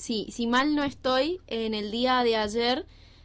si mal no estoy, en el día de ayer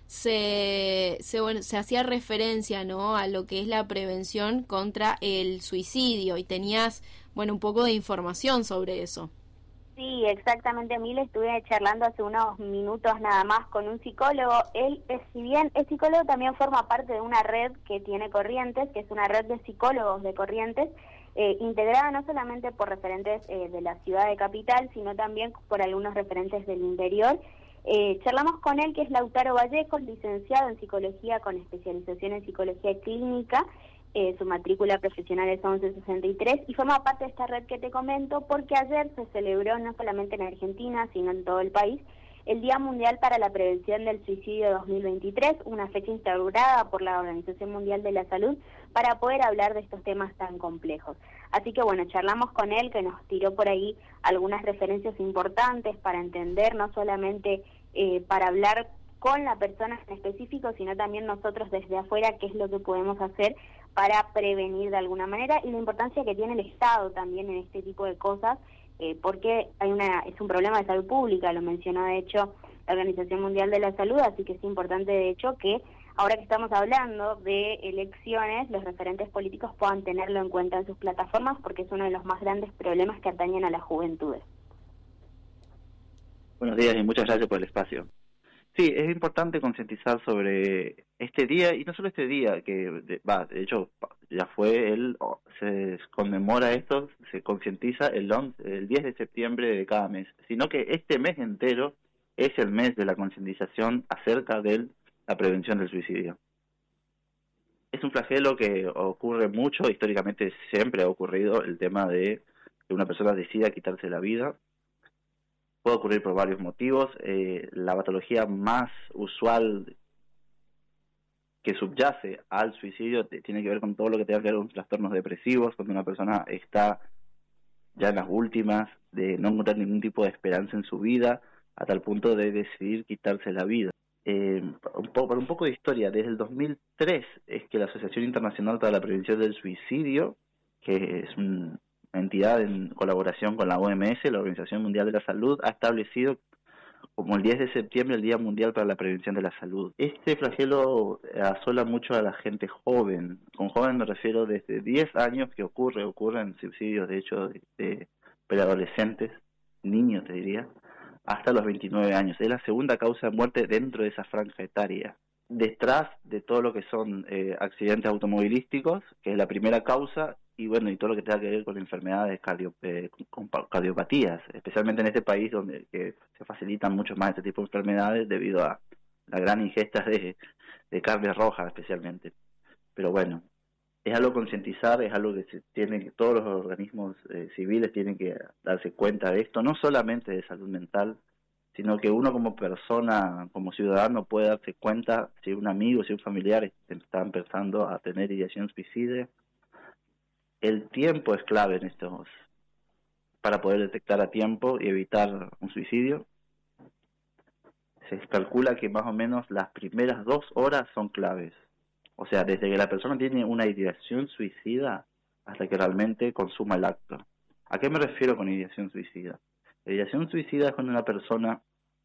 se hacía referencia, ¿no?, a lo que es la prevención contra el suicidio, y tenías, bueno, un poco de información sobre eso. Sí, exactamente. Mil, estuve charlando hace unos minutos nada más con un psicólogo. Él, si bien es psicólogo, también forma parte de una red que tiene Corrientes, que es una red de psicólogos de Corrientes, integrada no solamente por referentes de la ciudad de Capital, sino también por algunos referentes del interior. Charlamos con él, que es Lautaro Vallejo, licenciado en psicología con especialización en psicología clínica. Su matrícula profesional es 1163 y forma parte de esta red que te comento, porque ayer se celebró, no solamente en Argentina, sino en todo el país, el Día Mundial para la Prevención del Suicidio 2023, una fecha instaurada por la Organización Mundial de la Salud para poder hablar de estos temas tan complejos. Así que bueno, charlamos con él, que nos tiró por ahí algunas referencias importantes para entender, no solamente para hablar con la persona en específico, sino también nosotros desde afuera, qué es lo que podemos hacer para prevenir de alguna manera, y la importancia que tiene el Estado también en este tipo de cosas, porque es un problema de salud pública, lo mencionó de hecho la Organización Mundial de la Salud, así que es importante de hecho que ahora que estamos hablando de elecciones, los referentes políticos puedan tenerlo en cuenta en sus plataformas, porque es uno de los más grandes problemas que atañen a las juventudes. Buenos días y muchas gracias por el espacio. Sí, es importante concientizar sobre este día, y no solo este día, de hecho ya se conmemora esto, se concientiza el 10 de septiembre de cada mes, sino que este mes entero es el mes de la concientización acerca de la prevención del suicidio. Es un flagelo que ocurre mucho, históricamente siempre ha ocurrido el tema de que una persona decida quitarse la vida. Puede ocurrir por varios motivos. La patología más usual que subyace al suicidio tiene que ver con todo lo que tenga que ver con trastornos depresivos, cuando una persona está ya en las últimas, de no encontrar ningún tipo de esperanza en su vida, a tal punto de decidir quitarse la vida. Por un poco de historia, desde el 2003 es que la Asociación Internacional para la Prevención del Suicidio, que es una entidad en colaboración con la OMS, la Organización Mundial de la Salud, ha establecido como el 10 de septiembre el Día Mundial para la Prevención de la Salud. Este flagelo asola mucho a la gente joven. Con joven me refiero desde 10 años que ocurren suicidios, de hecho, de preadolescentes, niños te diría, hasta los 29 años. Es la segunda causa de muerte dentro de esa franja etaria. Detrás de todo lo que son accidentes automovilísticos, que es la primera causa, y bueno, y todo lo que tenga que ver con enfermedades con cardiopatías, especialmente en este país donde se facilitan mucho más este tipo de enfermedades debido a la gran ingesta de carne roja especialmente. Pero bueno, es algo a concientizar, es algo que todos los organismos civiles tienen que darse cuenta de esto, no solamente de salud mental, sino que uno como persona, como ciudadano, puede darse cuenta si un amigo, si un familiar está empezando a tener ideación suicida. El tiempo es clave en estos, para poder detectar a tiempo y evitar un suicidio. Se calcula que más o menos las primeras 2 horas son claves. O sea, desde que la persona tiene una ideación suicida hasta que realmente consuma el acto. ¿A qué me refiero con ideación suicida? La ideación suicida es cuando una persona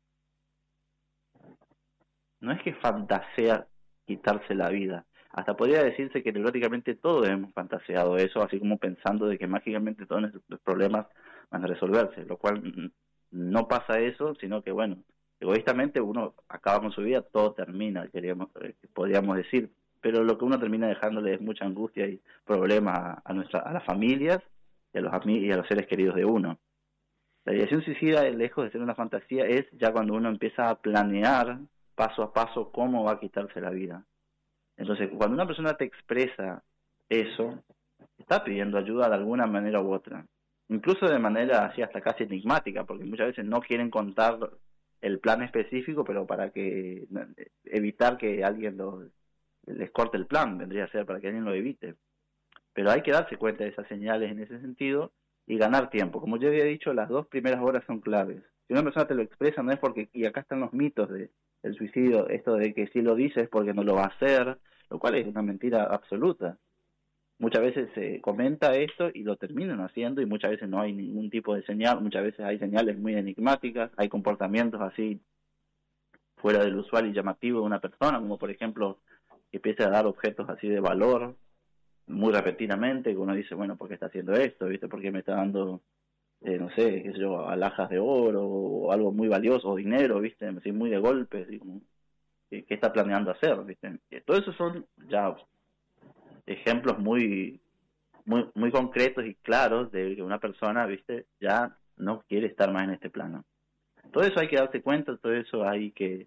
no es que fantasea quitarse la vida. Hasta podría decirse que neuróticamente todos hemos fantaseado eso, así como pensando de que mágicamente todos nuestros problemas van a resolverse, lo cual no pasa eso, sino que bueno, egoístamente uno acaba con su vida, todo termina, podríamos decir, pero lo que uno termina dejándole es mucha angustia y problemas a las familias y a los seres queridos de uno. La ideación suicida, lejos de ser una fantasía, es ya cuando uno empieza a planear paso a paso cómo va a quitarse la vida. Entonces, cuando una persona te expresa eso, está pidiendo ayuda de alguna manera u otra, incluso de manera así hasta casi enigmática, porque muchas veces no quieren contar el plan específico, pero para evitar que alguien les corte el plan, vendría a ser para que alguien lo evite. Pero hay que darse cuenta de esas señales en ese sentido y ganar tiempo. Como yo había dicho, las 2 primeras horas son claves. Si una persona te lo expresa, no es porque, y acá están los mitos del suicidio, esto de que si lo dice es porque no lo va a hacer, lo cual es una mentira absoluta. muchas veces se comenta esto y lo terminan haciendo, y muchas veces no hay ningún tipo de señal, muchas veces hay señales muy enigmáticas, hay comportamientos así fuera del usual y llamativo de una persona, como por ejemplo que empiece a dar objetos así de valor muy repetidamente, que uno dice, bueno, ¿por qué está haciendo esto? ¿Viste? ¿Por qué me está dando, no sé, qué sé yo, alhajas de oro o algo muy valioso, o dinero, ¿viste? Así muy de golpe, así como, ¿qué está planeando hacer? ¿Viste? Todo eso son ya ejemplos muy concretos y claros de que una persona, ¿viste? Ya no quiere estar más en este plano. Todo eso hay que darse cuenta, todo eso hay que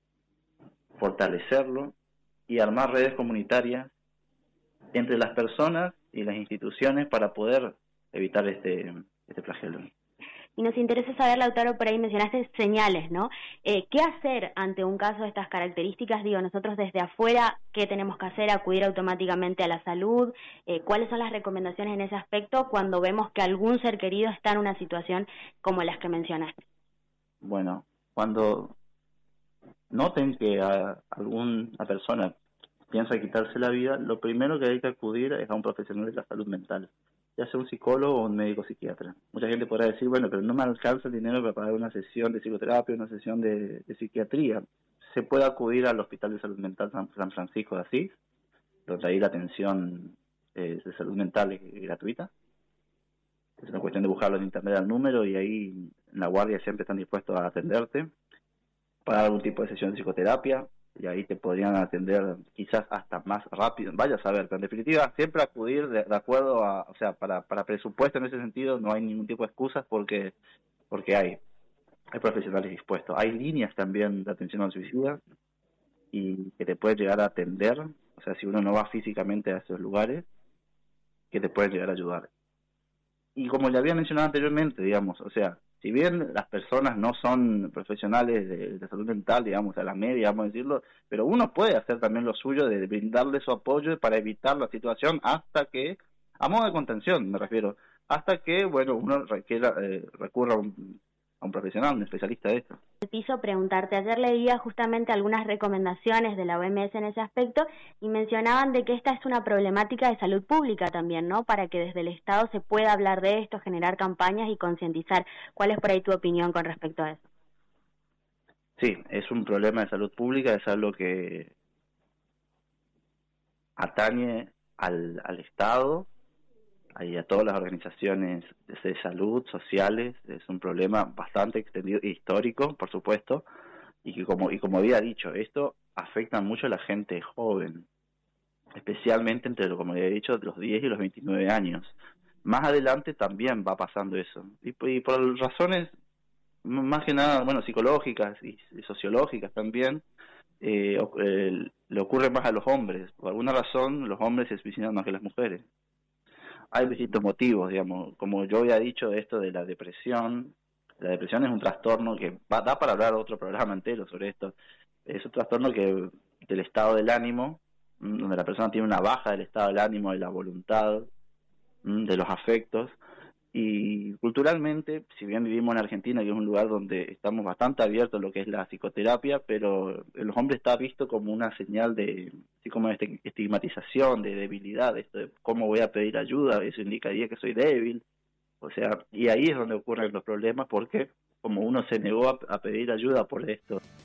fortalecerlo y armar redes comunitarias entre las personas y las instituciones para poder evitar este flagelo. Y nos interesa saber, Lautaro, por ahí mencionaste señales, ¿no? ¿Qué hacer ante un caso de estas características? Digo, nosotros desde afuera, ¿qué tenemos que hacer? ¿Acudir automáticamente a la salud? ¿Cuáles son las recomendaciones en ese aspecto cuando vemos que algún ser querido está en una situación como las que mencionaste? Bueno, cuando noten que alguna persona piensa quitarse la vida, lo primero que hay que acudir es a un profesional de la salud mental, ya sea un psicólogo o un médico psiquiatra. Mucha gente podrá decir, bueno, pero no me alcanza el dinero para pagar una sesión de psicoterapia, una sesión de psiquiatría. Se puede acudir al Hospital de Salud Mental San Francisco de Asís, donde ahí la atención de salud mental es gratuita. Es una cuestión de buscarlo en internet al número, y ahí en la guardia siempre están dispuestos a atenderte para algún tipo de sesión de psicoterapia, y ahí te podrían atender quizás hasta más rápido. Vaya a saber, pero en definitiva siempre acudir de acuerdo a, o sea, para presupuesto en ese sentido no hay ningún tipo de excusas, porque hay profesionales dispuestos. Hay líneas también de atención al suicida y que te pueden llegar a atender, o sea, si uno no va físicamente a esos lugares, que te pueden llegar a ayudar. Y como le había mencionado anteriormente, digamos, o sea, si bien las personas no son profesionales de salud mental, digamos, a la media, vamos a decirlo, pero uno puede hacer también lo suyo de brindarle su apoyo para evitar la situación hasta que, a modo de contención me refiero, hasta que, bueno, uno recurra a un profesional, un especialista de esto. Piso preguntarte, ayer leía justamente algunas recomendaciones de la OMS en ese aspecto y mencionaban de que esta es una problemática de salud pública también, ¿no? Para que desde el Estado se pueda hablar de esto, generar campañas y concientizar. ¿Cuál es por ahí tu opinión con respecto a eso? Sí, es un problema de salud pública, es algo que atañe al Estado y a todas las organizaciones de salud, sociales. Es un problema bastante extendido e histórico, por supuesto, y que como había dicho, esto afecta mucho a la gente joven, especialmente entre, como había dicho, los 10 y los 29 años. Más adelante también va pasando eso, y por razones más que nada, bueno, psicológicas y sociológicas también. Le ocurre más a los hombres. Por alguna razón los hombres se suicidan más que las mujeres. Hay distintos motivos, digamos, como yo había dicho, esto de la depresión. La depresión es un trastorno que da para hablar otro programa entero sobre esto. Es un trastorno del estado del ánimo, donde la persona tiene una baja del estado del ánimo, de la voluntad, de los afectos. Y culturalmente, si bien vivimos en Argentina, que es un lugar donde estamos bastante abiertos a lo que es la psicoterapia, pero en los hombres está visto como una señal de, así como de estigmatización, de debilidad, esto de cómo voy a pedir ayuda, eso indicaría que soy débil. O sea, y ahí es donde ocurren los problemas, porque como uno se negó a pedir ayuda por esto